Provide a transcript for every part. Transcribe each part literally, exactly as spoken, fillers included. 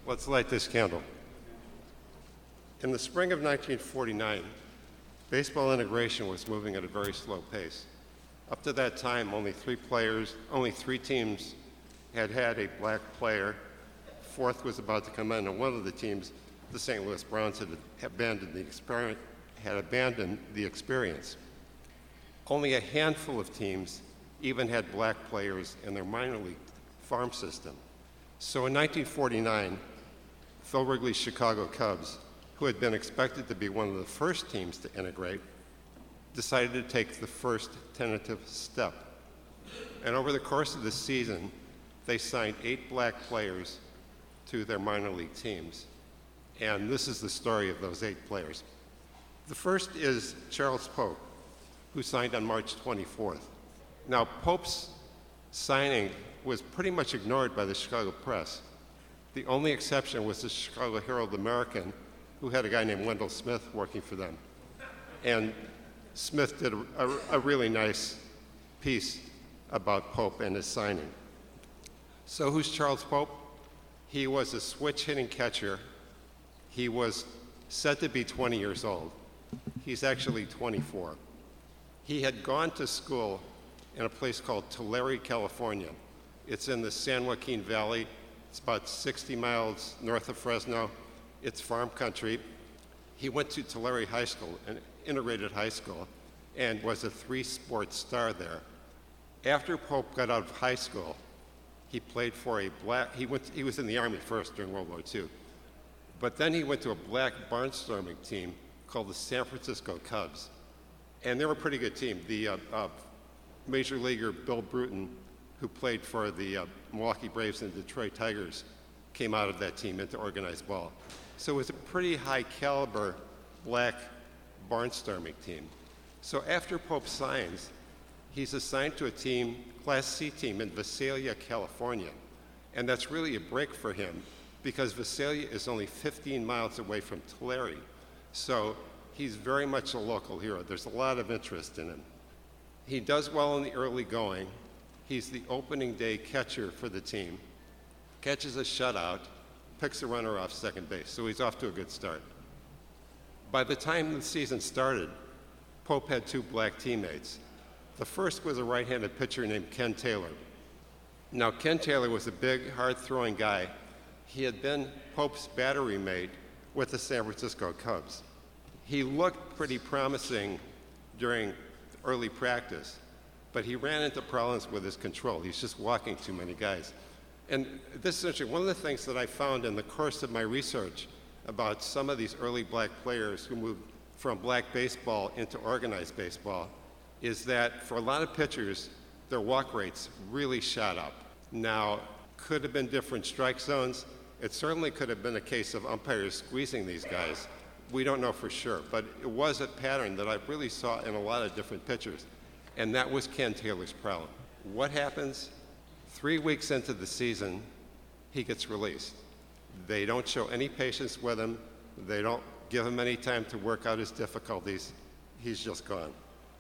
Let's light this candle. In the spring of nineteen forty-nine, baseball integration was moving at a very slow pace. Up to that time, only three players, only three teams had had a black player. Fourth was about to come in, and one of the teams, the Saint Louis Browns, had abandoned the experiment, had abandoned the experience. Only a handful of teams even had black players in their minor league farm system. So in nineteen forty-nine, Phil Wrigley's Chicago Cubs, who had been expected to be one of the first teams to integrate, decided to take the first tentative step. And over the course of the season, they signed eight black players to their minor league teams. And this is the story of those eight players. The first is Charles Pope, who signed on March twenty-fourth. Now, Pope's signing was pretty much ignored by the Chicago press. The only exception was the Chicago Herald-American, who had a guy named Wendell Smith working for them. And Smith did a, a, a really nice piece about Pope and his signing. So who's Charles Pope? He was a switch-hitting catcher. He was said to be twenty years old. He's actually twenty-four. He had gone to school in a place called Tulare, California. It's in the San Joaquin Valley. It's about sixty miles north of Fresno. It's farm country. He went to Tulare High School, an integrated high school, and was a three-sport star there. After Pope got out of high school, he played for a black, he, went, he was in the Army first during World War Two, but then he went to a black barnstorming team called the San Francisco Cubs. And they were a pretty good team. The uh, uh, Major Leaguer Bill Bruton, who played for the uh, Milwaukee Braves and Detroit Tigers, came out of that team into organized ball. So it was a pretty high caliber black barnstorming team. So after Pope signs, he's assigned to a team, Class C team in Visalia, California. And that's really a break for him because Visalia is only fifteen miles away from Tulare. So he's very much a local hero. There's a lot of interest in him. He does well in the early going. He's the opening day catcher for the team, catches a shutout, picks a runner off second base, so he's off to a good start. By the time the season started, Pope had two black teammates. The first was a right-handed pitcher named Ken Taylor. Now, Ken Taylor was a big, hard-throwing guy. He had been Pope's battery mate with the San Francisco Cubs. He looked pretty promising during early practice, but he ran into problems with his control. He's just walking too many guys. And this is interesting. One of the things that I found in the course of my research about some of these early black players who moved from black baseball into organized baseball is that for a lot of pitchers, their walk rates really shot up. Now, could have been different strike zones. It certainly could have been a case of umpires squeezing these guys. We don't know for sure, but it was a pattern that I really saw in a lot of different pitchers, and that was Ken Taylor's problem. What happens? Three weeks into the season, he gets released. They don't show any patience with him. They don't give him any time to work out his difficulties. He's just gone.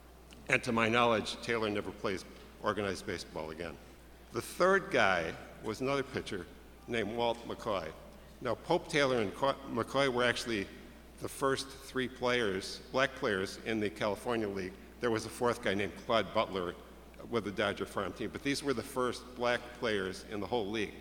And to my knowledge, Taylor never plays organized baseball again. The third guy was another pitcher named Walt McCoy. Now, Pope, Taylor, and McCoy were actually the first three players, black players, in the California League. There was a fourth guy named Claude Butler with the Dodger farm team, but these were the first black players in the whole league.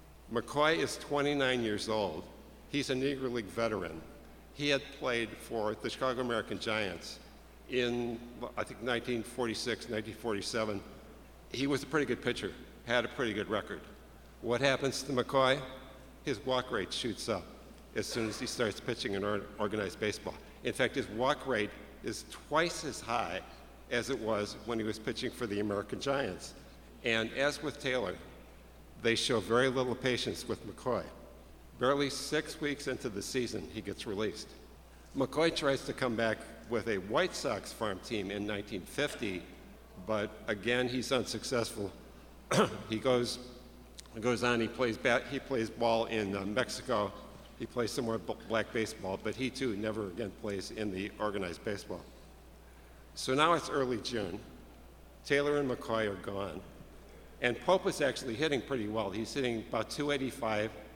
McCoy is twenty-nine years old. He's a Negro League veteran. He had played for the Chicago American Giants in, I think, nineteen forty-six, nineteen forty-seven. He was a pretty good pitcher, had a pretty good record. What happens to McCoy? His walk rate shoots up as soon as he starts pitching in organized baseball. In fact, his walk rate is twice as high as it was when he was pitching for the American Giants. And as with Taylor, they show very little patience with McCoy. Barely six weeks into the season, he gets released. McCoy tries to come back with a White Sox farm team in nineteen fifty, but again, he's unsuccessful. he goes goes on, he plays bat, he plays ball in uh, Mexico, he plays some more b- black baseball, but he too never again plays in the organized baseball. So now it's early June. Taylor and McCoy are gone. And Pope is actually hitting pretty well. He's hitting about two eighty-five.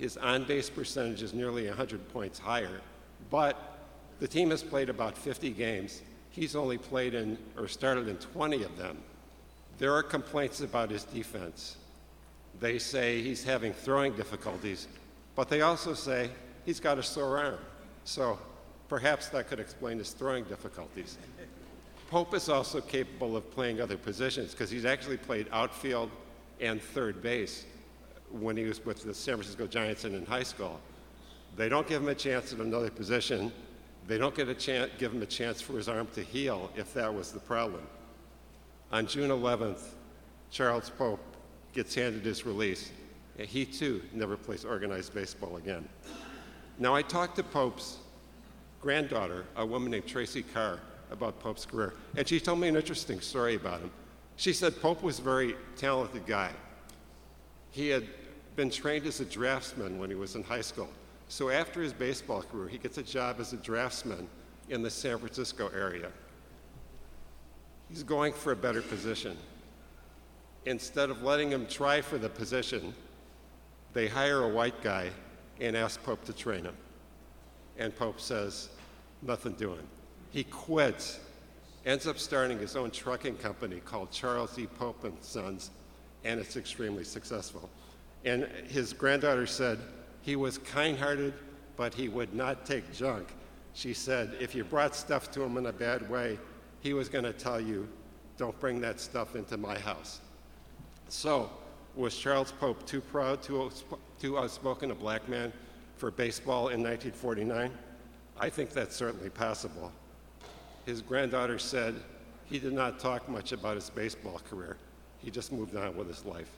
His on-base percentage is nearly one hundred points higher, but the team has played about fifty games. He's only played in or started in twenty of them. There are complaints about his defense. They say he's having throwing difficulties, but they also say he's got a sore arm. So perhaps that could explain his throwing difficulties. Pope is also capable of playing other positions because he's actually played outfield and third base when he was with the San Francisco Giants and in high school. They don't give him a chance at another position. They don't get a chance, give him a chance for his arm to heal if that was the problem. On June eleventh, Charles Pope gets handed his release. And he too never plays organized baseball again. Now I talked to Pope's granddaughter, a woman named Tracy Carr, about Pope's career, and she told me an interesting story about him. She said Pope was a very talented guy. He had been trained as a draftsman when he was in high school. So after his baseball career, he gets a job as a draftsman in the San Francisco area. He's going for a better position. Instead of letting him try for the position, they hire a white guy and ask Pope to train him. And Pope says, nothing doing. He quits, ends up starting his own trucking company called Charles E. Pope and Sons, and it's extremely successful. And his granddaughter said, he was kind-hearted, but he would not take junk. She said, if you brought stuff to him in a bad way, he was going to tell you, don't bring that stuff into my house. So, was Charles Pope too proud, too, too outspoken a black man for baseball in nineteen forty-nine? I think that's certainly possible. His granddaughter said he did not talk much about his baseball career. He just moved on with his life.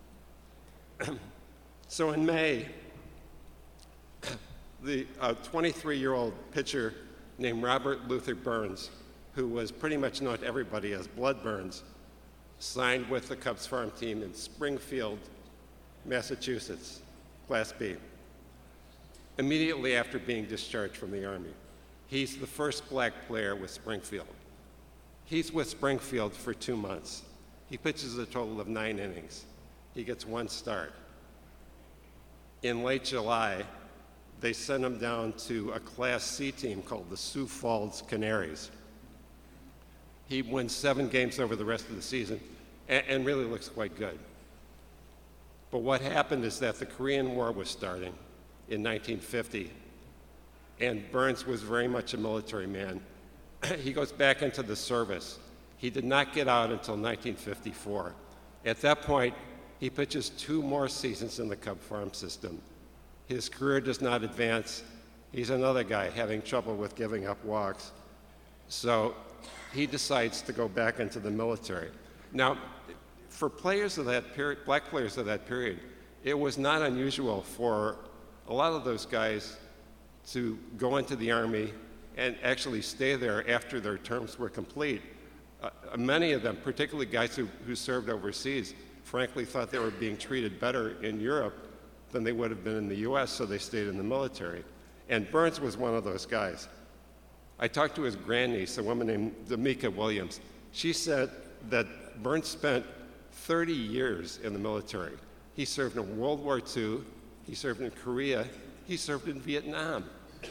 So in May, the twenty-three-year-old pitcher named Robert Luther Burns, who was pretty much known to everybody as Blood Burns, signed with the Cubs farm team in Springfield, Massachusetts, Class B, immediately after being discharged from the Army. He's the first black player with Springfield. He's with Springfield for two months. He pitches a total of nine innings. He gets one start. In late July, they send him down to a Class C team called the Sioux Falls Canaries. He wins seven games over the rest of the season and, and really looks quite good. But what happened is that the Korean War was starting in nineteen fifty, and Burns was very much a military man. He goes back into the service. He did not get out until nineteen fifty-four. At that point, he pitches two more seasons in the Cub farm system. His career does not advance. He's another guy having trouble with giving up walks. So he decides to go back into the military. Now, for players of that period, black players of that period, it was not unusual for a lot of those guys to go into the Army and actually stay there after their terms were complete. Uh, many of them, particularly guys who, who served overseas, frankly thought they were being treated better in Europe than they would have been in the U S, so they stayed in the military. And Burns was one of those guys. I talked to his grandniece, a woman named D'Amica Williams. She said that Burns spent thirty years in the military. He served in World War Two, he served in Korea, he served in Vietnam.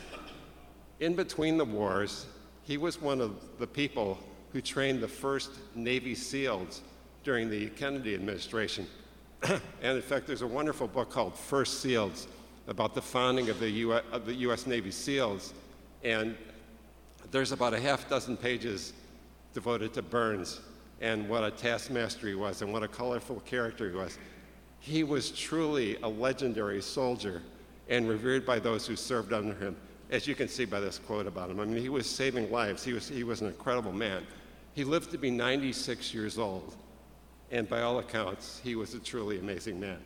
In between the wars, he was one of the people who trained the first Navy SEALs during the Kennedy administration. And in fact, there's a wonderful book called First SEALs about the founding of the, U S, of the U S Navy SEALs. And there's about a half dozen pages devoted to Burns and what a taskmaster he was and what a colorful character he was. He was truly a legendary soldier and revered by those who served under him, as you can see by this quote about him. I mean, he was saving lives. He was, he was an incredible man. He lived to be ninety-six years old, and by all accounts, he was a truly amazing man.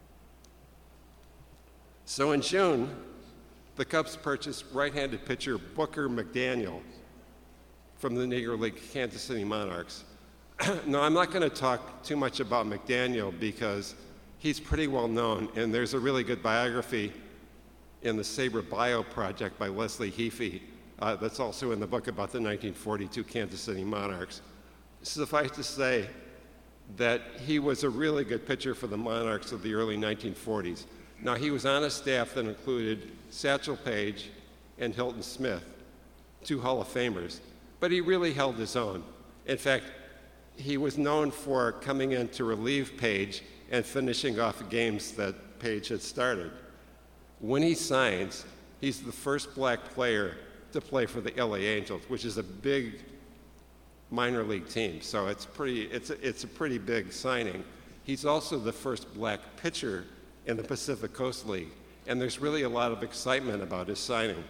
So in June, the Cubs purchased right-handed pitcher Booker McDaniel from the Negro League Kansas City Monarchs. Now, I'm not going to talk too much about McDaniel because he's pretty well known, and there's a really good biography in the Sabre Bio Project by Leslie Heafy uh, that's also in the book about the nineteen forty-two Kansas City Monarchs. Suffice to say that he was a really good pitcher for the Monarchs of the early nineteen forties. Now, he was on a staff that included Satchel Paige and Hilton Smith, two Hall of Famers, but he really held his own. In fact, he was known for coming in to relieve Paige and finishing off games that Paige had started. When he signs, he's the first black player to play for the L A Angels, which is a big minor league team, so it's pretty, it's a, it's a pretty big signing. He's also the first black pitcher in the Pacific Coast League, and there's really a lot of excitement about his signing.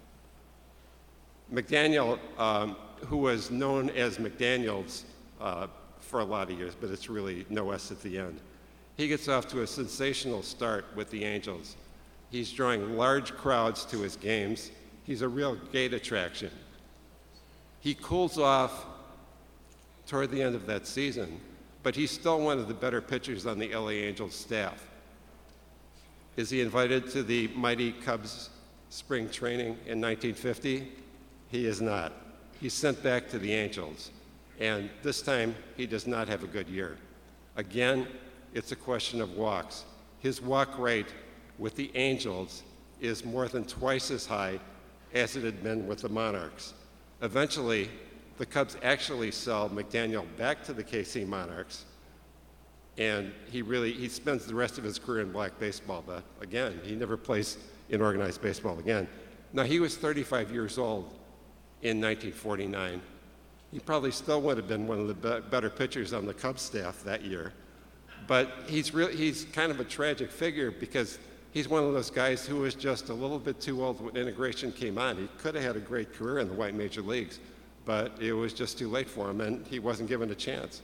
McDaniel, um, who was known as McDaniels uh, for a lot of years, but it's really no S at the end. He gets off to a sensational start with the Angels. He's drawing large crowds to his games. He's a real gate attraction. He cools off toward the end of that season, but he's still one of the better pitchers on the L A Angels staff. Is he invited to the mighty Cubs spring training in nineteen fifty? He is not. He's sent back to the Angels, and this time he does not have a good year. Again, it's a question of walks. His walk rate with the Angels is more than twice as high as it had been with the Monarchs. Eventually, the Cubs actually sell McDaniel back to the K C Monarchs, and he really, he spends the rest of his career in black baseball, but again, he never plays in organized baseball again. Now, he was thirty-five years old in nineteen forty-nine. He probably still would have been one of the be- better pitchers on the Cubs staff that year, but he's, re- he's kind of a tragic figure because he's one of those guys who was just a little bit too old when integration came on. He could have had a great career in the white major leagues, but it was just too late for him, and he wasn't given a chance.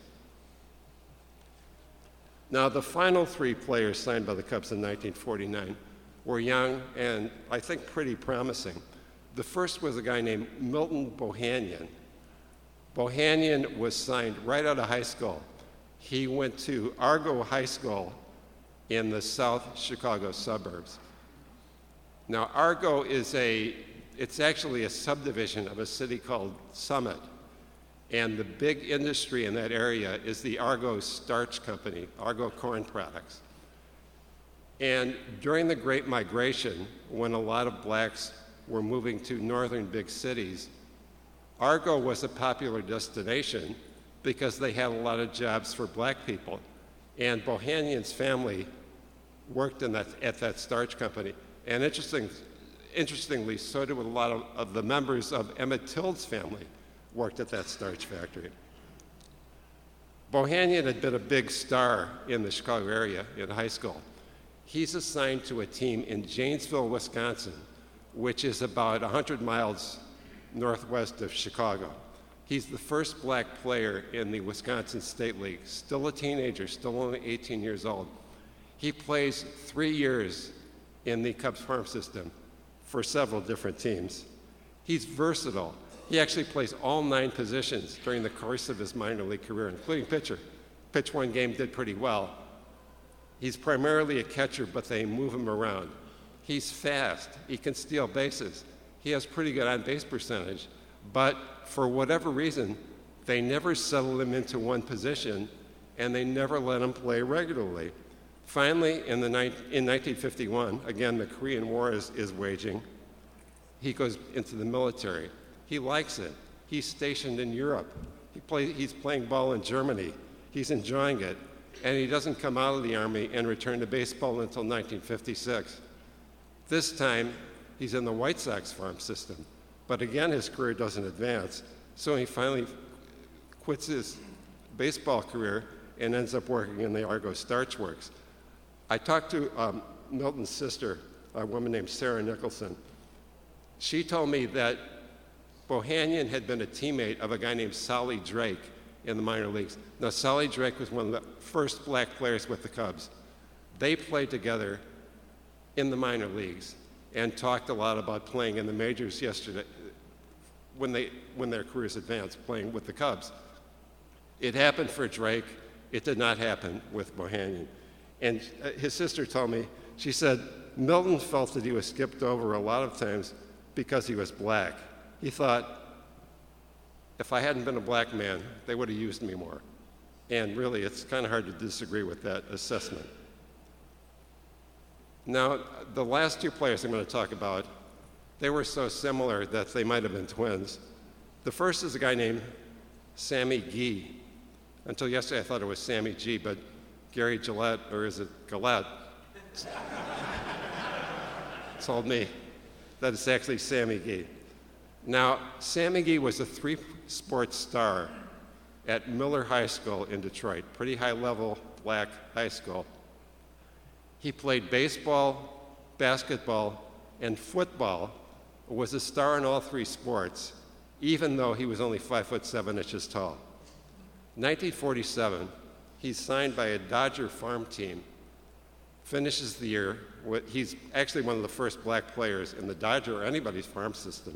Now, the final three players signed by the Cubs in nineteen forty-nine were young and I think pretty promising. The first was a guy named Milton Bohannon. Bohannon was signed right out of high school. He went to Argo High School in the South Chicago suburbs. Now, Argo is a, it's actually a subdivision of a city called Summit. And the big industry in that area is the Argo Starch Company, Argo Corn Products. And during the Great Migration, when a lot of blacks were moving to northern big cities, Argo was a popular destination because they had a lot of jobs for black people. And Bohannon's family worked in that, at that starch company. And interesting, interestingly, so did a lot of, of the members of Emmett Till's family worked at that starch factory. Bohannon had been a big star in the Chicago area in high school. He's assigned to a team in Janesville, Wisconsin, which is about one hundred miles northwest of Chicago. He's the first black player in the Wisconsin State League, still a teenager, still only eighteen years old. He plays three years in the Cubs farm system for several different teams. He's versatile. He actually plays all nine positions during the course of his minor league career, including pitcher. Pitched one game, did pretty well. He's primarily a catcher, but they move him around. He's fast. He can steal bases. He has pretty good on-base percentage, but for whatever reason, they never settle him into one position, and they never let him play regularly. Finally, in, the ni- in nineteen fifty-one, again, the Korean War is, is waging, he goes into the military. He likes it. He's stationed in Europe. He play, he's playing ball in Germany. He's enjoying it. And he doesn't come out of the Army and return to baseball until nineteen fifty-six. This time, he's in the White Sox farm system. But again, his career doesn't advance. So he finally quits his baseball career and ends up working in the Argo Starch Works. I talked to um, Milton's sister, a woman named Sarah Nicholson. She told me that Bohannon had been a teammate of a guy named Solly Drake in the minor leagues. Now, Solly Drake was one of the first black players with the Cubs. They played together in the minor leagues and talked a lot about playing in the majors yesterday when, they, when their careers advanced, playing with the Cubs. It happened for Drake. It did not happen with Bohannon. And his sister told me, she said, Milton felt that he was skipped over a lot of times because he was black. He thought, if I hadn't been a black man, they would have used me more. And really, it's kind of hard to disagree with that assessment. Now, the last two players I'm going to talk about, they were so similar that they might have been twins. The first is a guy named Sammy Gee. Until yesterday, I thought it was Sammy G, but Gary Gillette, or is it Gillette, told me that it's actually Sammy Gee. Now, Sammy Gee was a three-sport star at Miller High School in Detroit, pretty high-level black high school. He played baseball, basketball, and football, was a star in all three sports, even though he was only five foot seven inches tall. nineteen forty-seven, he's signed by a Dodger farm team, finishes the year, with, he's actually one of the first black players in the Dodger or anybody's farm system.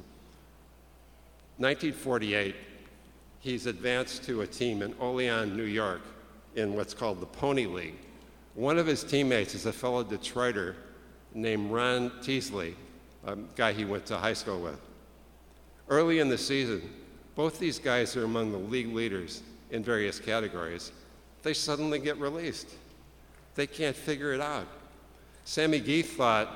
nineteen forty-eight, he's advanced to a team in Olean, New York, in what's called the Pony League. One of his teammates is a fellow Detroiter named Ron Teasley, a guy he went to high school with. Early in the season, both these guys are among the league leaders in various categories. They suddenly get released. They can't figure it out. Sammy Gee thought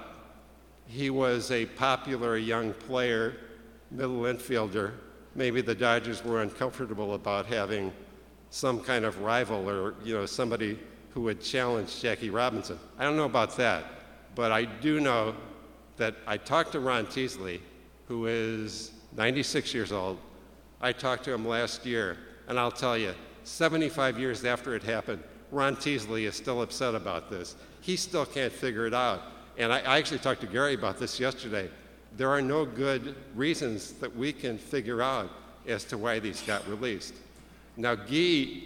he was a popular young player, middle infielder. Maybe the Dodgers were uncomfortable about having some kind of rival or, you know, somebody who would challenge Jackie Robinson. I don't know about that, but I do know that I talked to Ron Teasley, who is ninety-six years old. I talked to him last year, and I'll tell you, seventy-five years after it happened, Ron Teasley is still upset about this. He still can't figure it out. And I, I actually talked to Gary about this yesterday. There are no good reasons that we can figure out as to why these got released. Now, Gee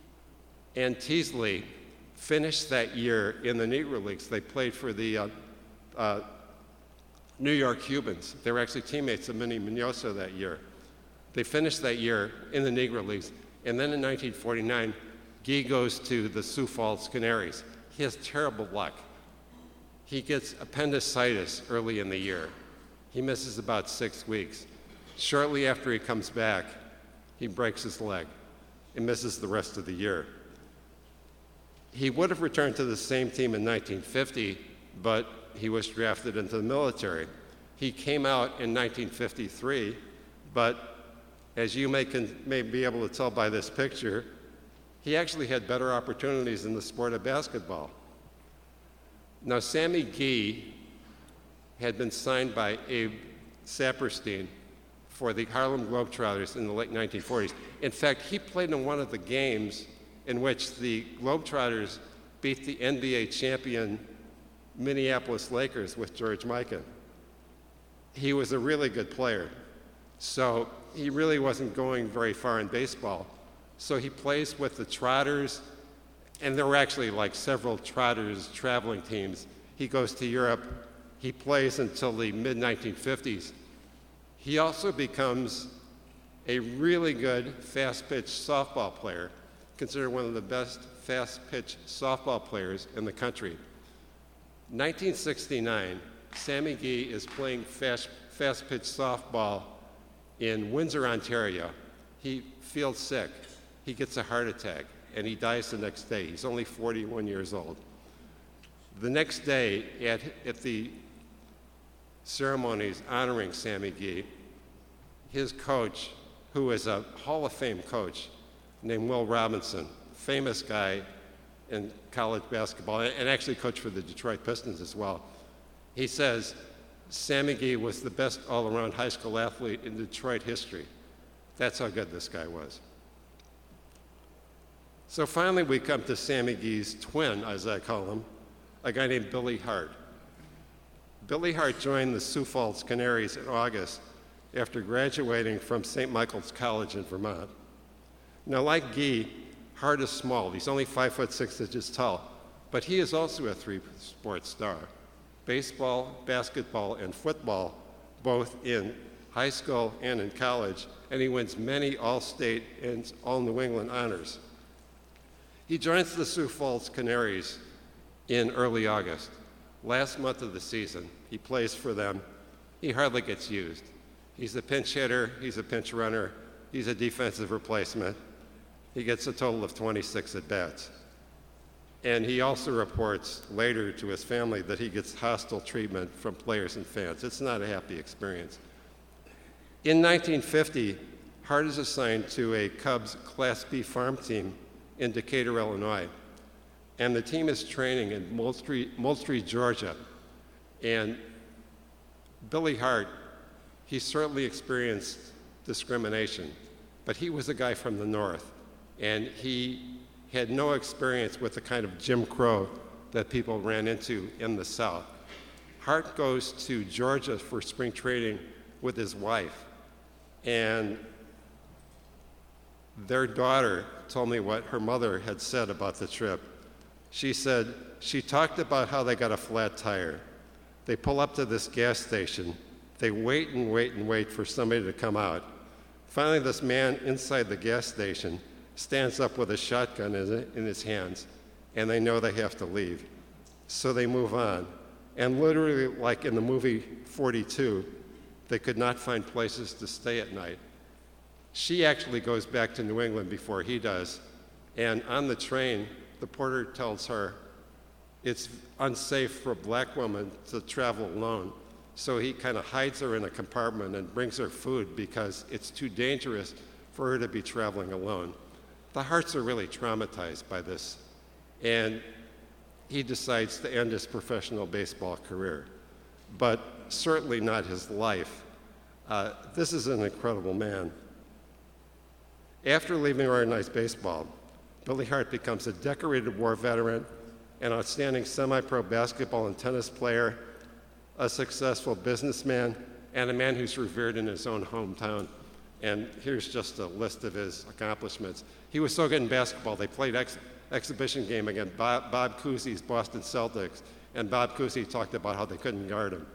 and Teasley finished that year in the Negro Leagues. They played for the uh, uh, New York Cubans. They were actually teammates of Minnie Minoso that year. They finished that year in the Negro Leagues. And then in nineteen forty-nine, Gee goes to the Sioux Falls Canaries. He has terrible luck. He gets appendicitis early in the year. He misses about six weeks. Shortly after he comes back, he breaks his leg and misses the rest of the year. He would have returned to the same team in nineteen fifty, but he was drafted into the military. He came out in nineteen fifty-three, but as you may, can, may be able to tell by this picture, he actually had better opportunities in the sport of basketball. Now, Sammy Gee had been signed by Abe Saperstein for the Harlem Globetrotters in the late nineteen forties. In fact, he played in one of the games in which the Globetrotters beat the N B A champion Minneapolis Lakers with George Mikan. He was a really good player, so he really wasn't going very far in baseball. So he plays with the Trotters, and there were actually like several Trotters traveling teams. He goes to Europe. He plays until the mid nineteen fifties. He also becomes a really good fast-pitch softball player, considered one of the best fast-pitch softball players in the country. nineteen sixty-nine, Sammy Gee is playing fast, fast-pitch softball in Windsor, Ontario. He feels sick. He gets a heart attack, and he dies the next day. He's only forty-one years old. The next day, at, at the ceremonies honoring Sammy Gee, his coach, who is a Hall of Fame coach named Will Robinson, famous guy in college basketball, and actually coached for the Detroit Pistons as well. He says, Sammy Gee was the best all-around high school athlete in Detroit history. That's how good this guy was. So finally we come to Sammy Gee's twin, as I call him, a guy named Billy Hart. Billy Hart joined the Sioux Falls Canaries in August after graduating from Saint Michael's College in Vermont. Now, like Gee, Hart is small. He's only five foot six inches tall, but he is also a three-sport star. Baseball, basketball, and football, both in high school and in college, and he wins many All-State and All-New England honors. He joins the Sioux Falls Canaries in early August. Last month of the season, he plays for them. He hardly gets used. He's a pinch hitter, he's a pinch runner, he's a defensive replacement. He gets a total of twenty-six at-bats. And he also reports later to his family that he gets hostile treatment from players and fans. It's not a happy experience. In nineteen fifty, Hart is assigned to a Cubs Class B farm team in Decatur, Illinois. And the team is training in Moultrie, Moultrie, Georgia. And Billy Hart, he certainly experienced discrimination, but he was a guy from the North, and he had no experience with the kind of Jim Crow that people ran into in the South. Hart goes to Georgia for spring training with his wife, and their daughter told me what her mother had said about the trip. She said, she talked about how they got a flat tire. They pull up to this gas station. They wait and wait and wait for somebody to come out. Finally, this man inside the gas station stands up with a shotgun in his hands, and they know they have to leave. So they move on. And literally, like in the movie forty-two, they could not find places to stay at night. She actually goes back to New England before he does, and on the train, the porter tells her it's unsafe for a black woman to travel alone. So he kind of hides her in a compartment and brings her food because it's too dangerous for her to be traveling alone. The Harts are really traumatized by this, and he decides to end his professional baseball career, but certainly not his life. Uh, this is an incredible man. After leaving organized baseball, Billy Hart becomes a decorated war veteran, an outstanding semi-pro basketball and tennis player, a successful businessman, and a man who's revered in his own hometown. And here's just a list of his accomplishments. He was so good in basketball, they played ex exhibition game against Bob, Bob Cousy's Boston Celtics, and Bob Cousy talked about how they couldn't guard him.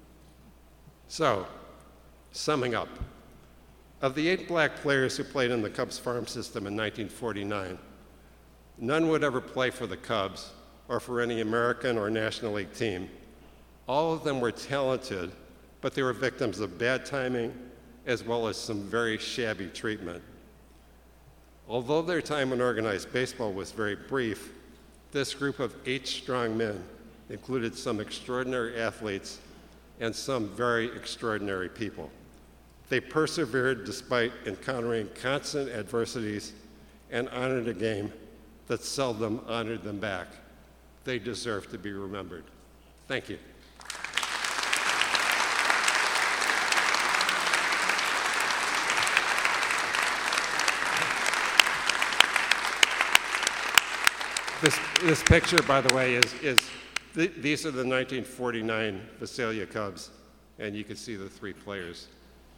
So, summing up, of the eight black players who played in the Cubs farm system in nineteen forty-nine, none would ever play for the Cubs or for any American or National League team. All of them were talented, but they were victims of bad timing as well as some very shabby treatment. Although their time in organized baseball was very brief, this group of eight strong men included some extraordinary athletes and some very extraordinary people. They persevered despite encountering constant adversities and honored a game that seldom honored them back. They deserve to be remembered. Thank you. This, this picture, by the way, is, is th these are the nineteen forty-nine Visalia Cubs, and you can see the three players.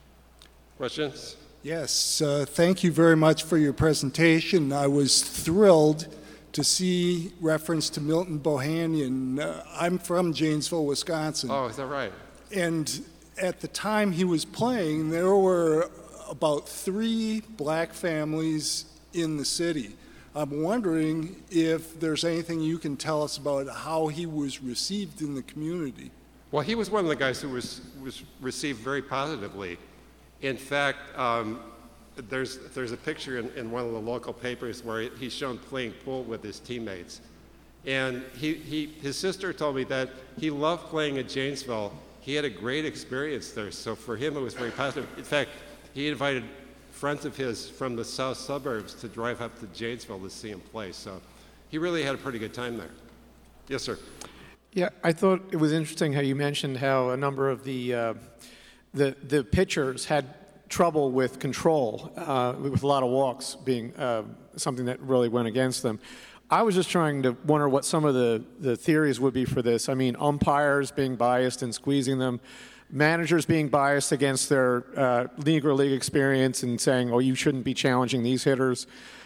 Questions? Yes, uh, thank you very much for your presentation. I was thrilled to see reference to Milton Bohannon. Uh, I'm from Janesville, Wisconsin. Oh, is that right? And at the time he was playing, there were about three black families in the city. I'm wondering if there's anything you can tell us about how he was received in the community. Well, he was one of the guys who was, was received very positively. In fact, um, there's, there's a picture in, in one of the local papers where he's shown playing pool with his teammates. And he, he, his sister told me that he loved playing at Janesville. He had a great experience there, so for him it was very positive. In fact, he invited friends of his from the south suburbs to drive up to Janesville to see him play. So he really had a pretty good time there. Yes, sir. Yeah, I thought it was interesting how you mentioned how a number of the uh, the, the pitchers had trouble with control, uh, with a lot of walks being uh, something that really went against them. I was just trying to wonder what some of the, the theories would be for this. I mean, umpires being biased and squeezing them, managers being biased against their uh, Negro League experience and saying, oh, you shouldn't be challenging these hitters,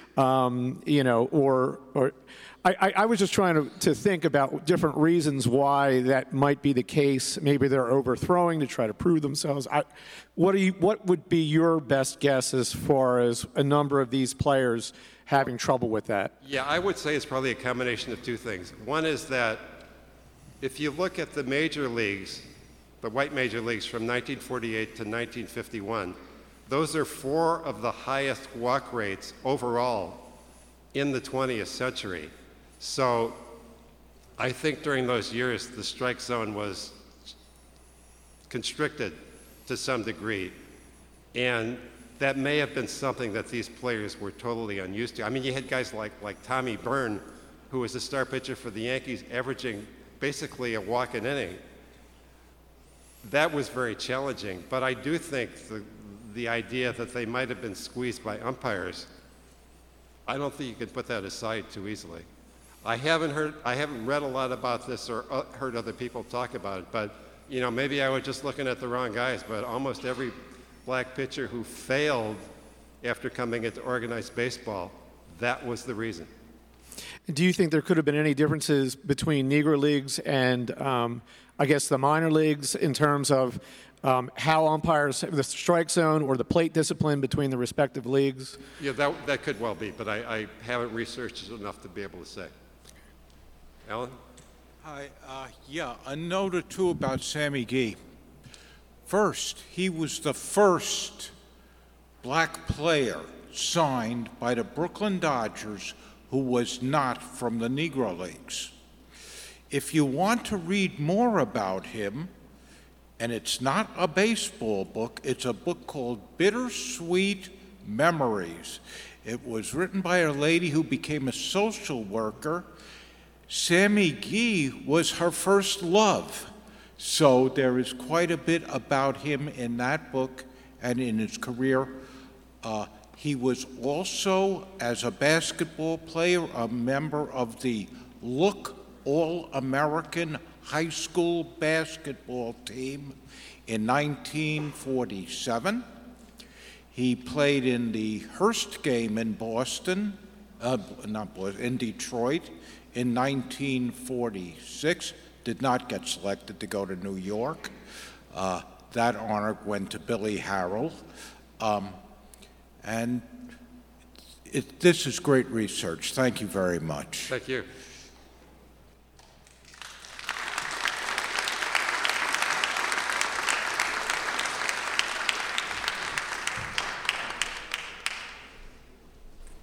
um, you know, or, or I, I was just trying to, to think about different reasons why that might be the case. Maybe they're overthrowing to try to prove themselves. I, what, do you, what would be your best guess as far as a number of these players having trouble with that? Yeah, I would say it's probably a combination of two things. One is that if you look at the major leagues, the white major leagues from nineteen forty-eight to nineteen fifty-one, those are four of the highest walk rates overall in the twentieth century. So I think during those years, the strike zone was constricted to some degree. And that may have been something that these players were totally unused to. I mean, you had guys like, like Tommy Byrne, who was the star pitcher for the Yankees, averaging basically a walk an inning. That was very challenging. But I do think the, the idea that they might have been squeezed by umpires, I don't think you can put that aside too easily. I haven't heard, I haven't read a lot about this or uh, heard other people talk about it, but you know, maybe I was just looking at the wrong guys, but almost every black pitcher who failed after coming into organized baseball, that was the reason. Do you think there could have been any differences between Negro leagues and, um, I guess, the minor leagues in terms of um, how umpires, the strike zone or the plate discipline between the respective leagues? Yeah, that, that could well be, but I, I haven't researched it enough to be able to say. Alan? Hi, uh, yeah, a note or two about Sammy Gee. First, he was the first black player signed by the Brooklyn Dodgers who was not from the Negro Leagues. If you want to read more about him, and it's not a baseball book, it's a book called Bittersweet Memories. It was written by a lady who became a social worker. Sammy Gee was her first love. So there is quite a bit about him in that book and in his career. Uh, he was also, as a basketball player, a member of the Look All-American high school basketball team in nineteen forty-seven. He played in the Hearst game in Boston, uh, not Boston, in Detroit in nineteen forty-six. Did not get selected to go to New York. Uh, that honor went to Billy Harrell. Um, and it, this is great research. Thank you very much. Thank you.